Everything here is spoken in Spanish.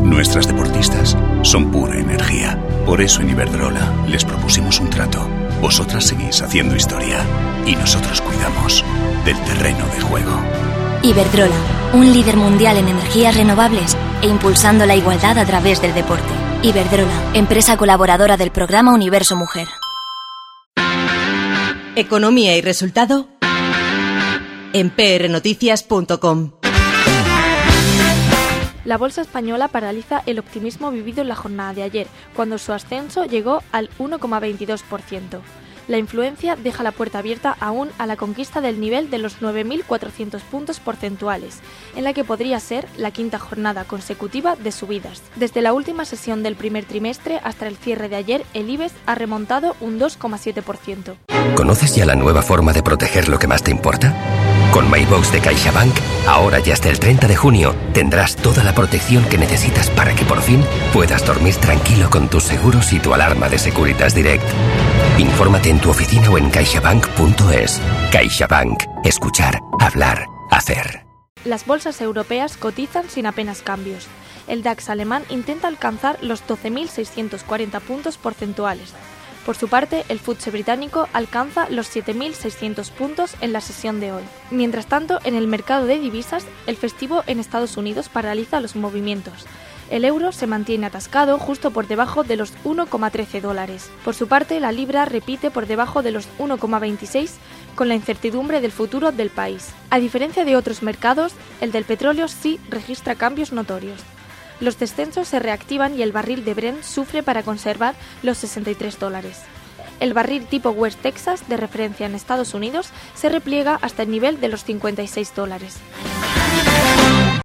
Nuestras deportistas son pura energía. Por eso en Iberdrola les propusimos un trato. Vosotras seguís haciendo historia y nosotros cuidamos del terreno de juego. Iberdrola, un líder mundial en energías renovables e impulsando la igualdad a través del deporte. Iberdrola, empresa colaboradora del programa Universo Mujer. Economía y resultado en prnoticias.com. La bolsa española paraliza el optimismo vivido en la jornada de ayer, cuando su ascenso llegó al 1,22%. La influencia deja la puerta abierta aún a la conquista del nivel de los 9.400 puntos porcentuales, en la que podría ser la quinta jornada consecutiva de subidas. Desde la última sesión del primer trimestre hasta el cierre de ayer, el IBEX ha remontado un 2,7%. ¿Conoces ya la nueva forma de proteger lo que más te importa? Con MyBox de CaixaBank, ahora y hasta el 30 de junio, tendrás toda la protección que necesitas para que por fin puedas dormir tranquilo con tus seguros y tu alarma de Securitas Direct. Infórmate en tu oficina o en caixabank.es. CaixaBank. Escuchar, hablar, hacer. Las bolsas europeas cotizan sin apenas cambios. El DAX alemán intenta alcanzar los 12.640 puntos porcentuales. Por su parte, el FTSE británico alcanza los 7.600 puntos en la sesión de hoy. Mientras tanto, en el mercado de divisas, el festivo en Estados Unidos paraliza los movimientos. El euro se mantiene atascado justo por debajo de los $1,13. Por su parte, la libra repite por debajo de los 1,26 con la incertidumbre del futuro del país. A diferencia de otros mercados, el del petróleo sí registra cambios notorios. Los descensos se reactivan y el barril de Brent sufre para conservar los $63. El barril tipo West Texas, de referencia en Estados Unidos, se repliega hasta el nivel de los $56.